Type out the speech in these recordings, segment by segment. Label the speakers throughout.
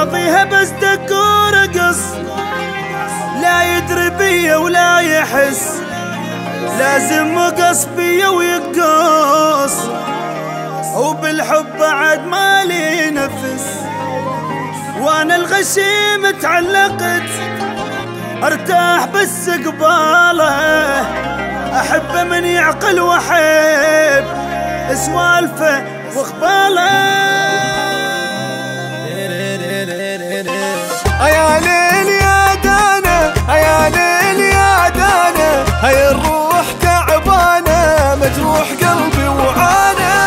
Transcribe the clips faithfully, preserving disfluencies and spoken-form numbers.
Speaker 1: اعطيها بس دكور قص، لا يدري بيا ولا يحس، لازم مقص بيا ويقص، وبالحب بعد ما لي نفس. وانا الغشيم تعلقت ارتاح بس قباله، احب من يعقل واحب سوالفه واخباله.
Speaker 2: يا ليل يا دانا يا ليل يا دانا، هاي الروح تعبانه مجروح قلبي وعانى.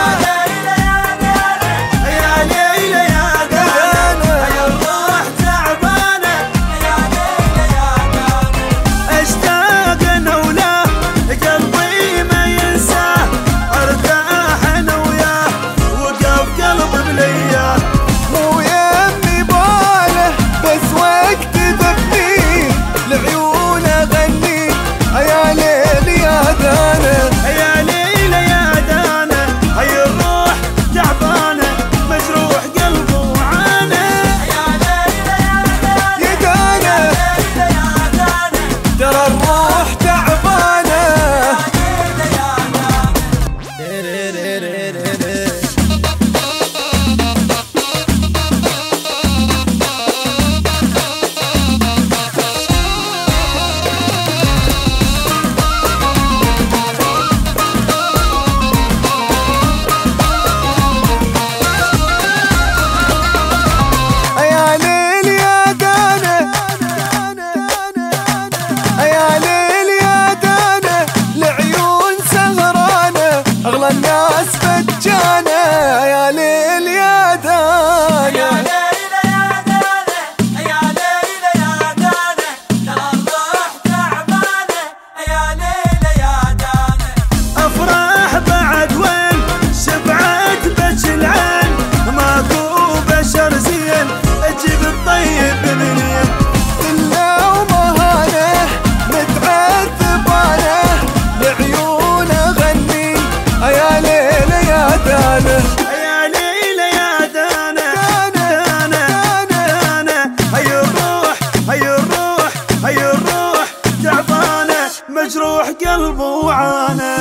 Speaker 2: الناس فجانة يا ليل يا دانا، يا ليل يا دانا يا ليل يا دانا، ترى الروح تعبانة يا ليل يا دانا.
Speaker 1: افراح بعد وين شبعت بج العين، ماكو بشر زين اجيب الطيب منين،
Speaker 2: الا ومهانه متعذبانه لعيونه غني يا ليل يا دانا،
Speaker 1: يا ليل يا دانا دانا دانا. هي الروح هي الروح هي الروح تعبانة مجروح قلبه وعانى.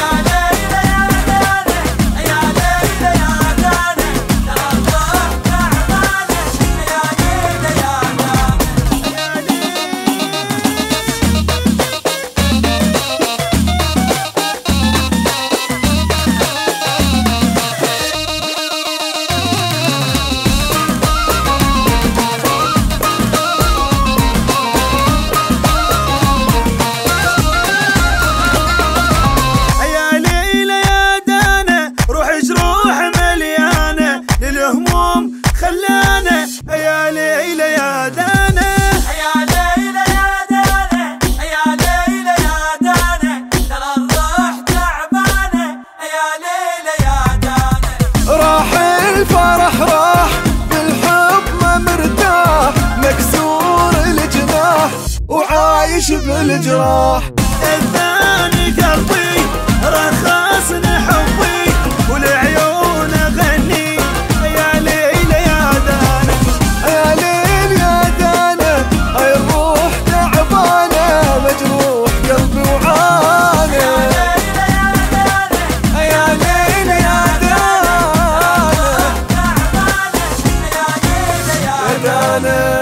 Speaker 1: خلانا يا ليل يا دانا،
Speaker 3: يا ليل يا دانا يا ليل يا دانا، ترى الروح تعبانة يا ليل يا دانا.
Speaker 2: راح الفرح راح بالحب ما مرتاح، مكسور الجناح وعايش بالجراح.
Speaker 1: الثاني قلبي رخص حبي والعيون غني يا ليل يا دانا،
Speaker 2: يا ليل يا دانا. هاي الروح تعبانه مجروح قلبي وعانى.
Speaker 3: يا ليل يا دانا
Speaker 2: يا ليل يا دانا
Speaker 3: تعبانة يا ليل يا
Speaker 2: دانا.